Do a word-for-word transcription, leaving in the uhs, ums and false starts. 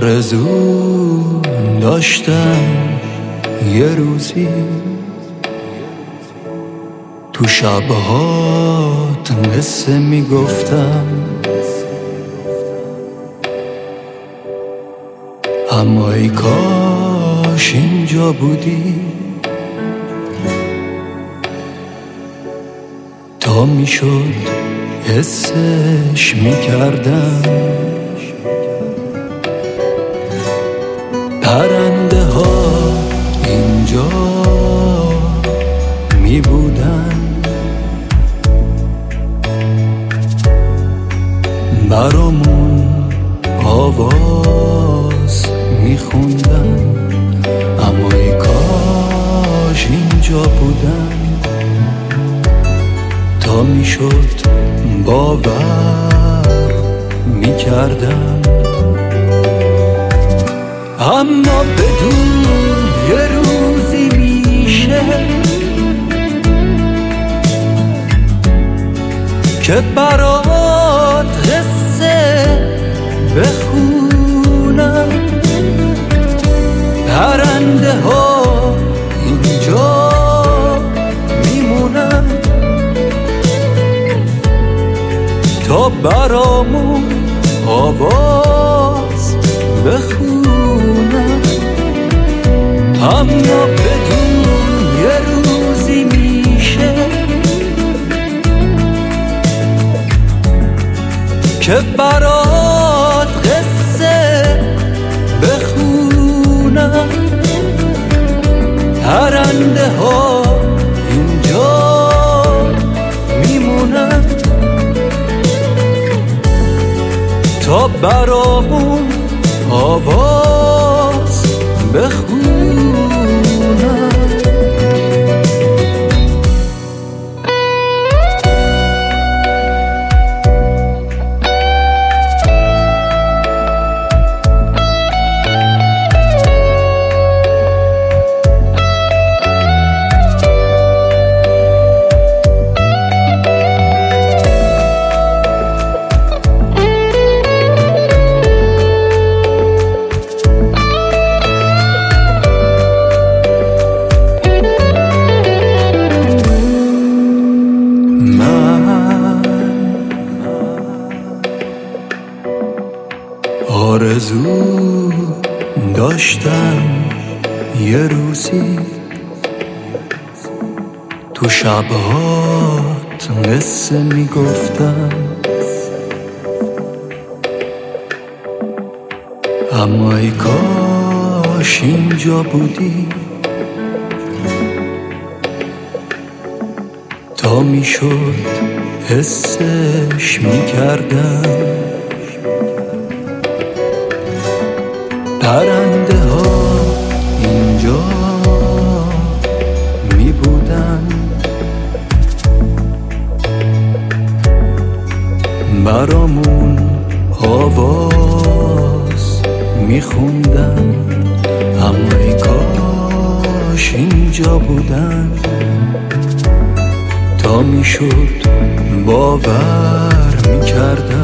آرزو داشتم یه روزی تو شبهات قصه میگفتم، اما ای کاش اینجا بودی تا میشد حسش میکردم. پرنده ها اینجا می بودن، برامون آواز می خوندن، اما ای کاش اینجا بودن تا می شد باور می کردم. اما بدون یه روزی میشه که برات قصه بخونم. پرنده ها اینجا میمونن تا برامون آواز بخونم. اما بدون یه روزی میشه که برات قصه بخونم. پرنده ها اینجا میمونن تا برامون آواز بخونم. آرزو داشتم یه روزی تو شبهات قصه میگفتم، اما ای کاش اینجا بودی تا میشد حسش میکردم. پرنده ها اینجا می بودن، برامون آواز می خوندن، اما ای کاش اینجا بودن تا می شد باور می کردن.